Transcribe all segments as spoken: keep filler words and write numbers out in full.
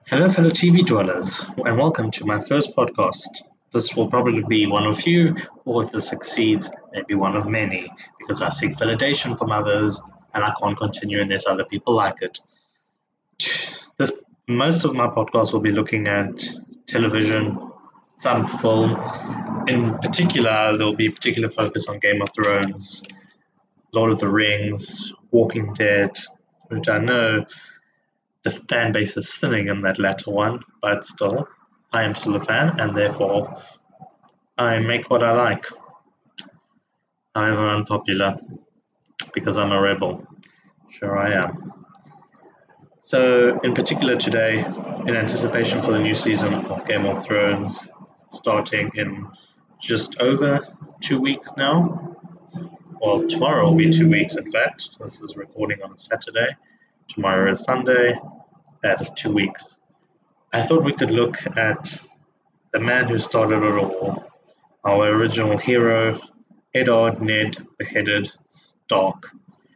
Hello, fellow T V dwellers, and welcome to my first podcast. This will probably be one of few, or if this succeeds, maybe one of many, because I seek validation from others and I can't continue unless other people like it. This Most of my podcast will be looking at television, some film. In particular, there will be particular focus on Game of Thrones, Lord of the Rings, Walking Dead, which I know the fan base is thinning in that latter one, but still, I am still a fan, and therefore I make what I like. However unpopular, because I'm a rebel. Sure I am. So, in particular today, in anticipation for the new season of Game of Thrones, starting in just over two weeks now. Well, tomorrow will be two weeks, in fact. This is recording on a Saturday. Tomorrow is Sunday. That is two weeks. I thought we could look at the man who started it all, our original hero, Eddard Ned Beheaded Stark.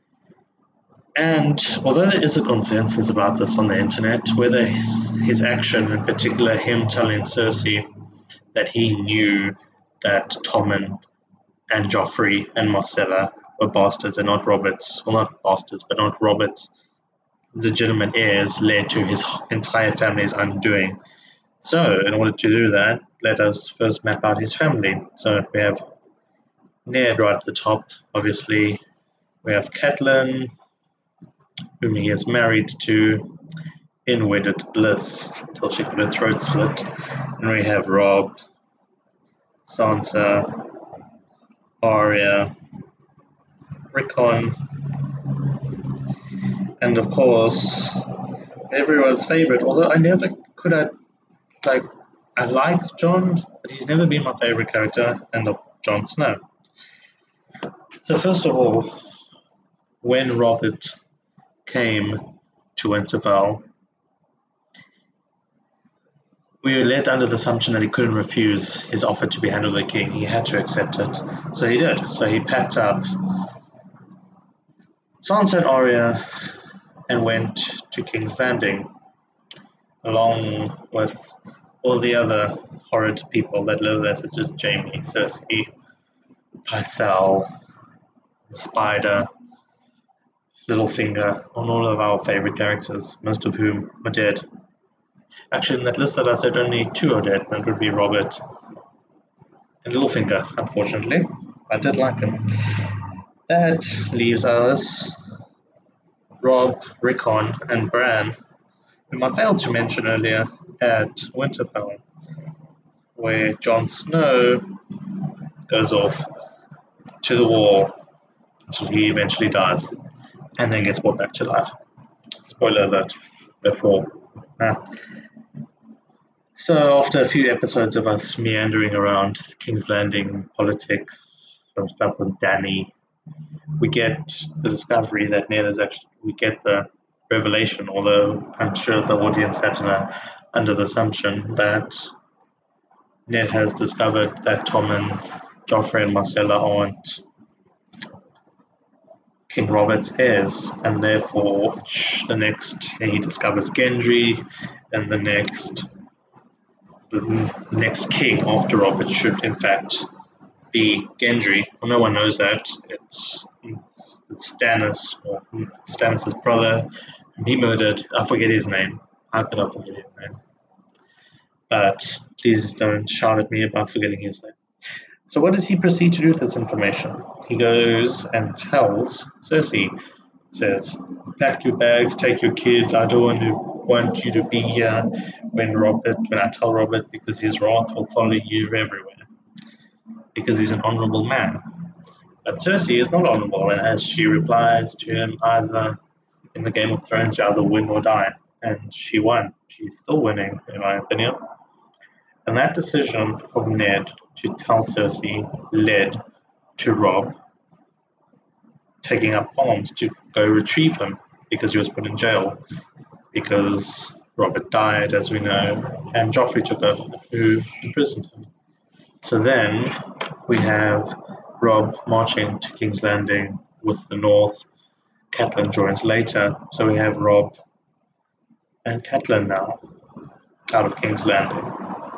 And although there is a consensus about this on the internet, whether his, his action, in particular him telling Cersei that he knew that Tommen and Joffrey and Marcella were bastards and not Robert's, well, not bastards, but not Robert's legitimate heirs, led to his entire family's undoing. So, in order to do that, let us first map out his family. So, we have Ned right at the top, obviously. We have Catelyn, whom he is married to in wedded bliss until she got her throat slit. And we have Robb, Sansa, Arya, Rickon, and of course, everyone's favorite, although I never could have, like, I like Jon, but he's never been my favorite character, and of Jon Snow. So first of all, when Robert came to Winterfell, we were led under the assumption that he couldn't refuse his offer to be Hand of the King. He had to accept it. So he did. So he packed up Sansa and Arya and went to King's Landing, along with all the other horrid people that live there, such as Jaime, Cersei, Pycelle, Spider, Littlefinger, and all of our favorite characters, most of whom are dead. Actually, in that list that I said, only two are dead, and it would be Robert and Littlefinger, unfortunately. I did like him. That leaves us Robb, Rickon, and Bran, whom I failed to mention earlier at Winterfell, where Jon Snow goes off to the wall until he eventually dies, and then gets brought back to life. Spoiler alert, before. Ah. So after a few episodes of us meandering around King's Landing, politics, some stuff with Dany, we get the discovery that Ned is actually, we get the revelation, although I'm sure the audience had uh, under the assumption that Ned has discovered that Tommen, Joffrey, and Marcella aren't King Robert's heirs, and therefore the next he discovers Gendry, and the next the next king after Robert should in fact be Gendry. Well, no one knows that. It's, it's, it's Stannis, or Stannis' brother, and he murdered, I forget his name. How could I forget his name? But please don't shout at me about forgetting his name. So what does he proceed to do with this information? He goes and tells Cersei, says, pack your bags, take your kids, I don't want, to, want you to be here when Robert, when I tell Robert, because his wrath will follow you everywhere. Because he's an honorable man. But Cersei is not honorable, and as she replies to him, either in the Game of Thrones, you either win or die. And she won. She's still winning, in my opinion. And that decision of Ned to tell Cersei led to Robb taking up arms to go retrieve him, because he was put in jail, because Robert died, as we know, and Joffrey took over, who imprisoned him. So then we have Robb marching to King's Landing with the North. Catelyn joins later, so we have Robb and Catelyn now. out of King's Landing.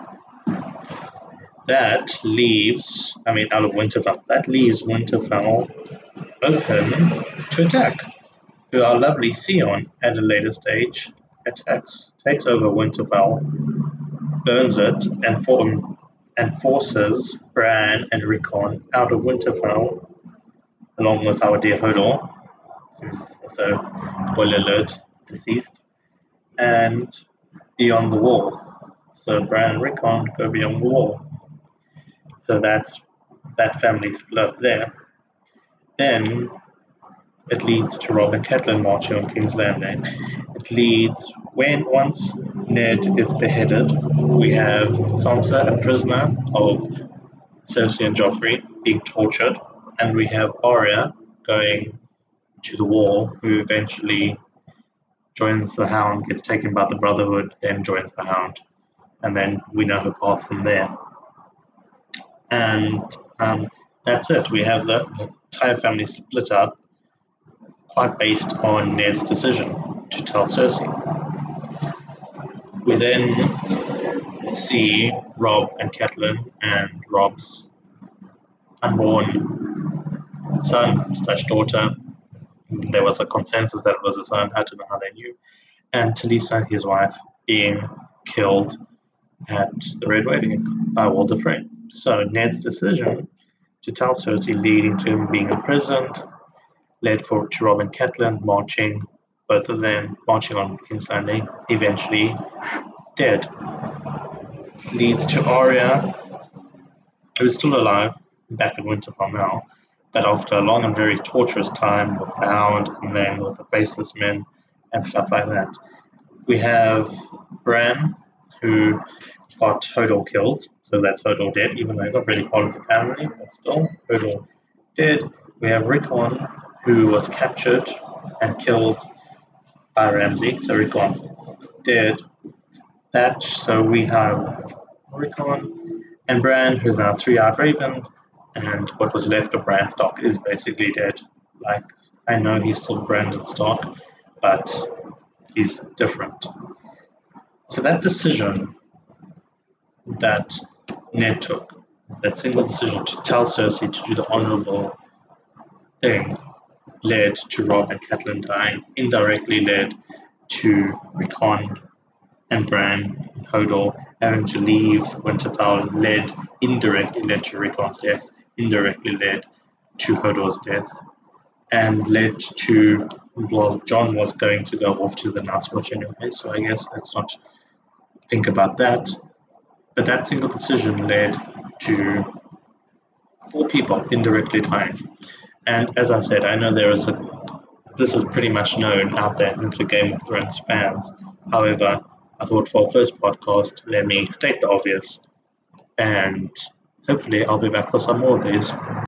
That leaves, I mean, out of Winterfell, that leaves Winterfell open to attack, who our lovely Theon at a later stage attacks, takes over Winterfell, burns it, and, form, and forces Bran and Rickon out of Winterfell, along with our dear Hodor, who's also, spoiler alert, deceased, and beyond the wall. So Bran and Rickon go beyond the wall. So that's that family split there. Then it leads to Robb and Catelyn marching on King's Landing. It leads when once Ned is beheaded, we have Sansa, a prisoner of Cersei and Joffrey, being tortured, and we have Arya going to the wall, who eventually joins the Hound, gets taken by the Brotherhood, then joins the Hound, and then we know her path from there. And um, that's it. We have the, the entire family split up, quite based on Ned's decision to tell Cersei. We then see Robb and Catelyn and Robb's unborn son slash daughter. There was a consensus that it was a son. I don't know how they knew. And Talisa, his wife, being killed at the Red Wedding by Walder Frey. So Ned's decision to tell Cersei, leading to him being imprisoned, led for to Robb and Catelyn marching, both of them marching on King's Landing, eventually dead. Leads to Arya, who is still alive, back in Winterfell now, but after a long and very torturous time with the Hound and then with the Faceless Men and stuff like that. We have Bran, who got Hodor killed, so that's Hodor dead, even though he's not really part of the family, but still, Hodor dead. We have Rickon, who was captured and killed by Ramsay, so Rickon dead. That, so we have Rickon and Bran, who's now Three-Eyed Raven, and what was left of Bran Stark is basically dead. Like, I know he's still Brandon Stark, but he's different. So that decision that Ned took, that single decision to tell Cersei to do the honorable thing, led to Robb and Catelyn dying, indirectly led to Rickon and Bran and Hodor having to leave Winterfell, led, indirectly led to Rickon's death, indirectly led to Hodor's death, and led to, well, Jon was going to go off to the Night's Watch anyway, so I guess let's not think about that. But that single decision led to four people indirectly dying. And as I said, I know there is a, this is pretty much known out there into the Game of Thrones fans. However, I thought for our first podcast, let me state the obvious, and hopefully I'll be back for some more of these.